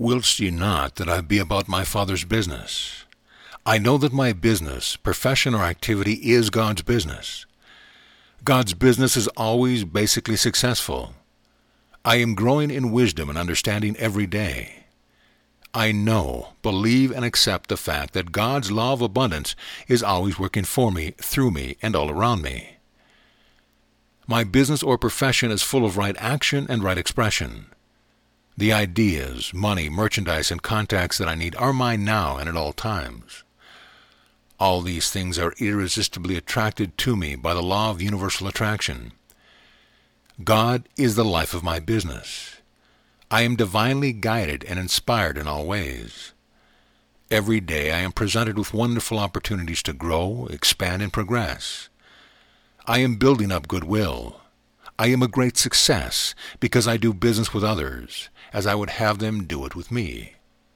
Willst ye not that I be about my Father's business? I know that my business, profession, or activity is God's business. God's business is always basically successful. I am growing in wisdom and understanding every day. I know, believe, and accept the fact that God's law of abundance is always working for me, through me, and all around me. My business or profession is full of right action and right expression. The ideas, money, merchandise, and contacts that I need are mine now and at all times. All these things are irresistibly attracted to me by the law of universal attraction. God is the life of my business. I am divinely guided and inspired in all ways. Every day I am presented with wonderful opportunities to grow, expand, and progress. I am building up goodwill. I am a great success because I do business with others as I would have them do it with me.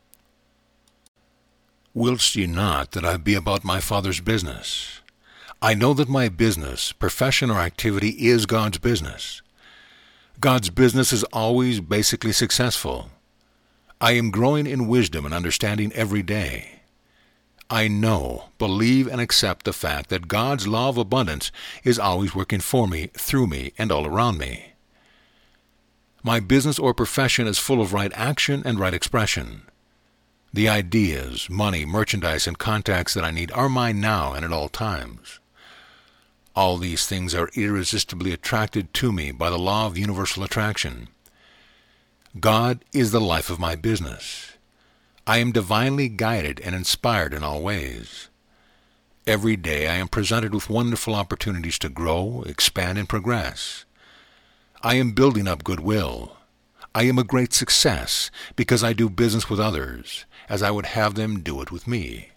Willst ye not that I be about my Father's business? I know that my business, profession, or activity is God's business. God's business is always basically successful. I am growing in wisdom and understanding every day. I know, believe, and accept the fact that God's law of abundance is always working for me, through me, and all around me. My business or profession is full of right action and right expression. The ideas, money, merchandise, and contacts that I need are mine now and at all times. All these things are irresistibly attracted to me by the law of universal attraction. God is the life of my business. I am divinely guided and inspired in all ways. Every day I am presented with wonderful opportunities to grow, expand, and progress. I am building up goodwill. I am a great success because I do business with others as I would have them do it with me.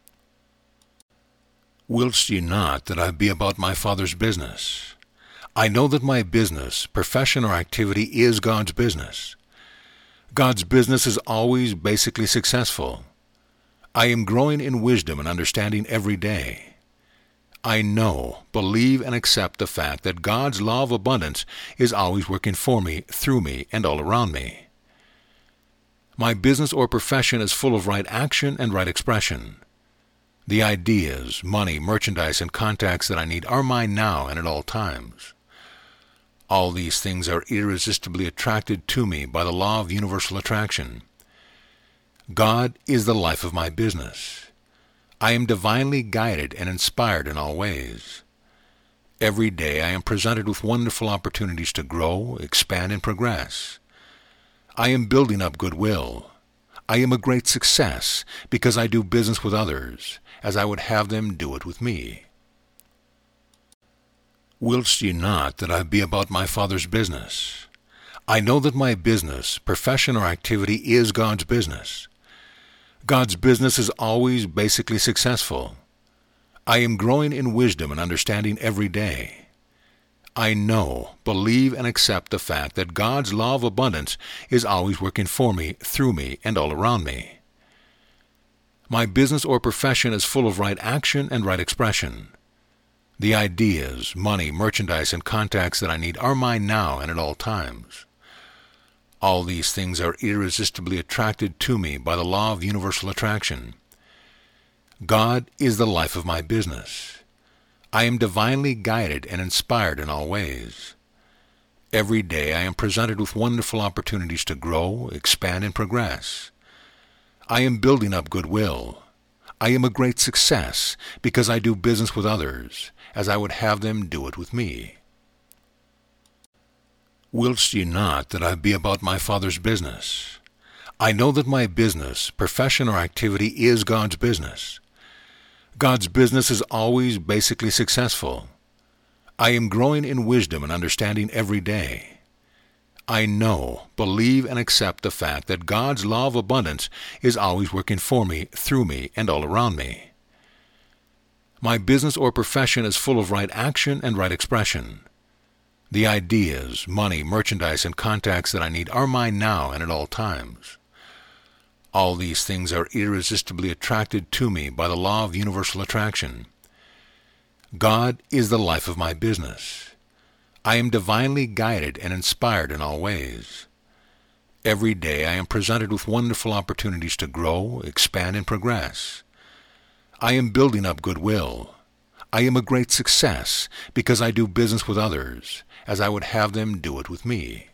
Willst ye not that I be about my Father's business? I know that my business, profession, or activity is God's business. God's business is always basically successful. I am growing in wisdom and understanding every day. I know, believe, and accept the fact that God's law of abundance is always working for me, through me, and all around me. My business or profession is full of right action and right expression. The ideas, money, merchandise, and contacts that I need are mine now and at all times. All these things are irresistibly attracted to me by the law of universal attraction. God is the life of my business. I am divinely guided and inspired in all ways. Every day I am presented with wonderful opportunities to grow, expand, and progress. I am building up goodwill. I am a great success because I do business with others as I would have them do it with me. Willst ye not that I be about my Father's business? I know that my business, profession, or activity is God's business. God's business is always basically successful. I am growing in wisdom and understanding every day. I know, believe, and accept the fact that God's law of abundance is always working for me, through me, and all around me. My business or profession is full of right action and right expression. The ideas, money, merchandise, and contacts that I need are mine now and at all times. All these things are irresistibly attracted to me by the law of universal attraction. God is the life of my business. I am divinely guided and inspired in all ways. Every day I am presented with wonderful opportunities to grow, expand, and progress. I am building up goodwill. I am a great success because I do business with others as I would have them do it with me. Willst ye not that I be about my Father's business? I know that my business, profession, or activity is God's business. God's business is always basically successful. I am growing in wisdom and understanding every day. I know, believe, and accept the fact that God's law of abundance is always working for me, through me, and all around me. My business or profession is full of right action and right expression. The ideas, money, merchandise, and contacts that I need are mine now and at all times. All these things are irresistibly attracted to me by the law of universal attraction. God is the life of my business. I am divinely guided and inspired in all ways. Every day I am presented with wonderful opportunities to grow, expand, and progress. I am building up goodwill. I am a great success because I do business with others as I would have them do it with me.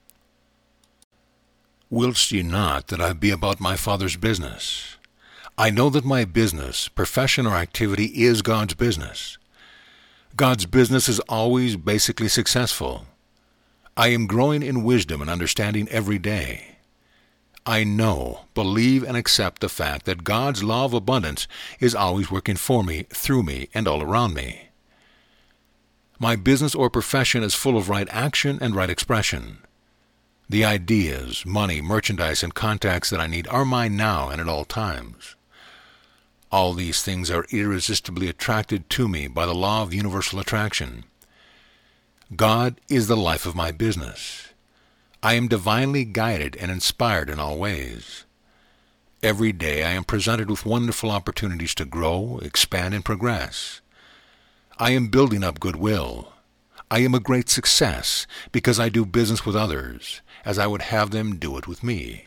Willst ye not that I be about my Father's business? I know that my business, profession, or activity is God's business. God's business is always basically successful. I am growing in wisdom and understanding every day. I know, believe, and accept the fact that God's law of abundance is always working for me, through me, and all around me. My business or profession is full of right action and right expression. The ideas, money, merchandise, and contacts that I need are mine now and at all times. All these things are irresistibly attracted to me by the law of universal attraction. God is the life of my business. I am divinely guided and inspired in all ways. Every day I am presented with wonderful opportunities to grow, expand, and progress. I am building up goodwill. I am a great success because I do business with others as I would have them do it with me.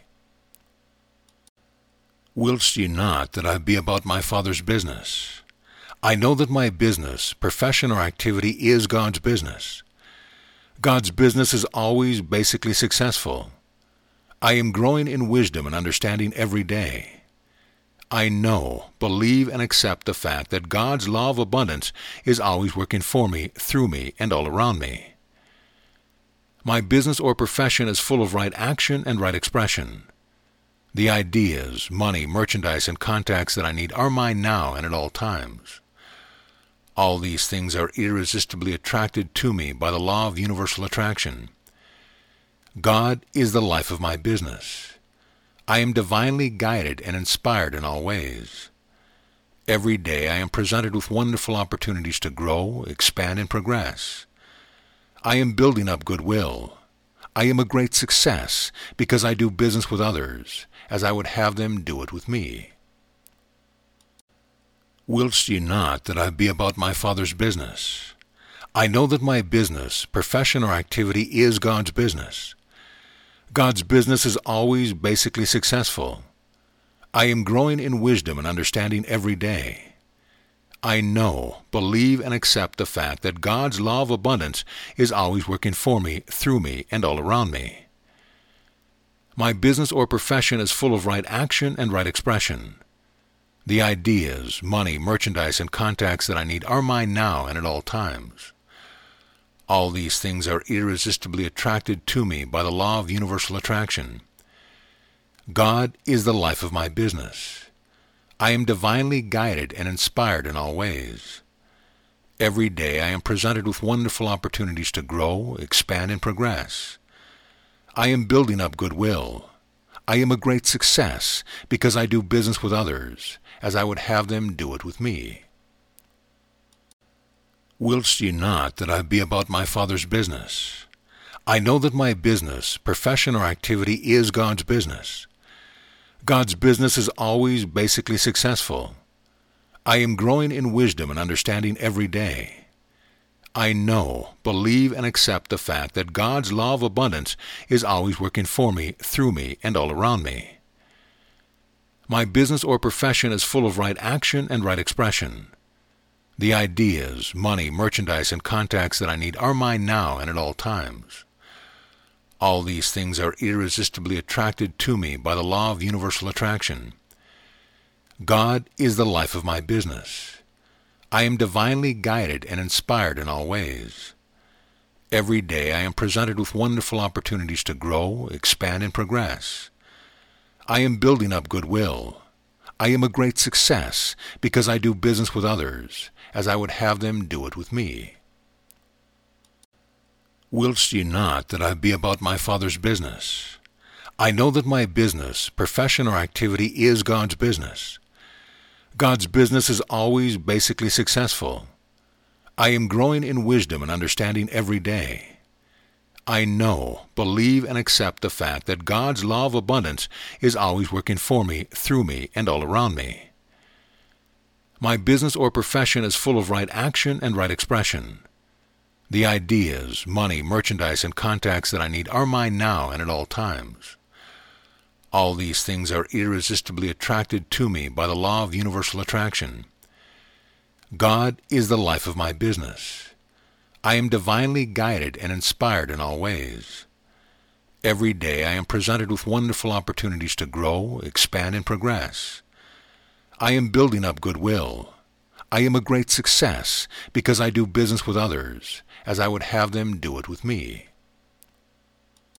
Willst ye not that I be about my Father's business? I know that my business, profession, or activity is God's business. God's business is always basically successful. I am growing in wisdom and understanding every day. I know, believe, and accept the fact that God's law of abundance is always working for me, through me, and all around me. My business or profession is full of right action and right expression. The ideas, money, merchandise, and contacts that I need are mine now and at all times. All these things are irresistibly attracted to me by the law of universal attraction. God is the life of my business. I am divinely guided and inspired in all ways. Every day I am presented with wonderful opportunities to grow, expand, and progress. I am building up goodwill. I am a great success because I do business with others as I would have them do it with me. Willst ye not that I be about my Father's business? I know that my business, profession, or activity is God's business. God's business is always basically successful. I am growing in wisdom and understanding every day. I know, believe, and accept the fact that God's law of abundance is always working for me, through me, and all around me. My business or profession is full of right action and right expression. The ideas, money, merchandise, and contacts that I need are mine now and at all times. All these things are irresistibly attracted to me by the law of universal attraction. God is the life of my business. I am divinely guided and inspired in all ways. Every day I am presented with wonderful opportunities to grow, expand, and progress. I am building up goodwill. I am a great success because I do business with others as I would have them do it with me. Willst ye not that I be about my Father's business? I know that my business, profession, or activity is God's business. God's business is always basically successful. I am growing in wisdom and understanding every day. I know, believe, and accept the fact that God's law of abundance is always working for me, through me, and all around me. My business or profession is full of right action and right expression. The ideas, money, merchandise, and contacts that I need are mine now and at all times. All these things are irresistibly attracted to me by the law of universal attraction. God is the life of my business. I am divinely guided and inspired in all ways. Every day I am presented with wonderful opportunities to grow, expand, and progress. I am building up goodwill. I am a great success because I do business with others as I would have them do it with me. Willst ye not that I be about my Father's business? I know that my business, profession, or activity is God's business. God's business is always basically successful. I am growing in wisdom and understanding every day. I know, believe, and accept the fact that God's law of abundance is always working for me, through me, and all around me. My business or profession is full of right action and right expression. The ideas, money, merchandise, and contacts that I need are mine now and at all times. All these things are irresistibly attracted to me by the law of universal attraction. God is the life of my business. I am divinely guided and inspired in all ways. Every day I am presented with wonderful opportunities to grow, expand, and progress. I am building up goodwill. I am a great success because I do business with others as I would have them do it with me.